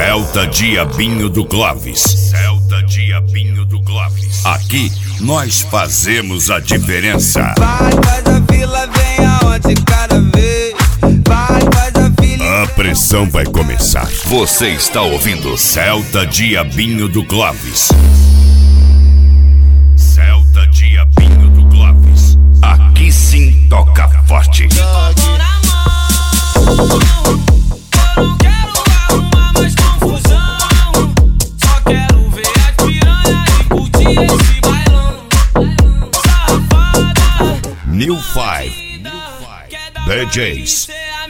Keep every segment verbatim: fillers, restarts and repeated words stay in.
Celta Diabinho do Clóvis. Celta Diabinho do Clóvis. Aqui nós fazemos a diferença. Vai, faz a fila, vem aonde cada vez. Vai, faz a fila. A pressão vai começar. Você está ouvindo Celta Diabinho do Clóvis. Celta Diabinho do Clóvis. Aqui sim toca forte. New Five D Js.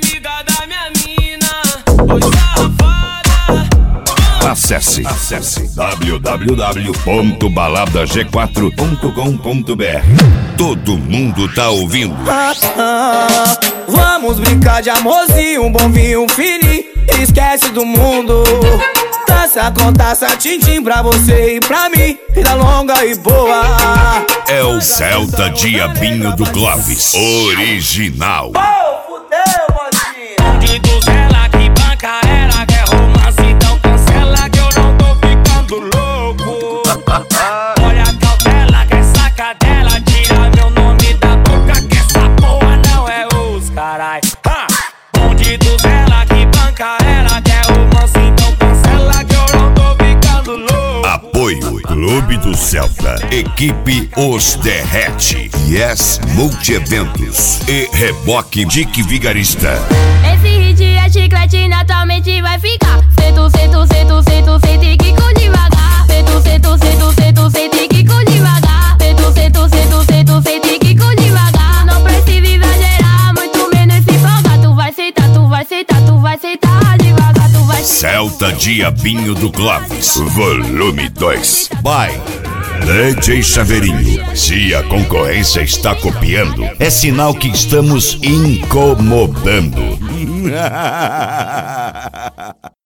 Acesse, acesse w w w ponto balada g quatro ponto com ponto b r. Todo mundo tá ouvindo. Ah, ah, vamos brincar de amorzinho, um bom vinho, um fininho. Esquece do mundo. Dança com taça, tintim pra você e pra mim. Vida longa e boa. É o Celta Diabinho do Clóvis original. Oh, fudeu, mocinha. Onde tu zela que banca era, quer romance, então cancela que eu não tô ficando louco. Olha a cautela que essa cadela tira meu nome da boca, que essa porra não é os carai. Ha! Onde tu zela que banca era, quer romance, então cancela que eu não tô ficando louco. Apoio Clube do Celta, equipe Os Derrete, Yes Multieventos e Reboque Dick Vigarista. Esse hit é chiclete, naturalmente vai ficar. Sento, sento, sento, sento, sente que com devagar. Sento, sento, sento, sento, sente que com devagar. Sento, sento, sento, sento, sente que com devagar. Não precisa exagerar, muito menos se empolgar. Tu vai sentar, tu vai sentar, tu vai sentar devagar, tu vai sentar. Celta Diabinho do Clóvis, volume dois. By D J Chaveirinho. Se a concorrência está copiando, é sinal que estamos incomodando.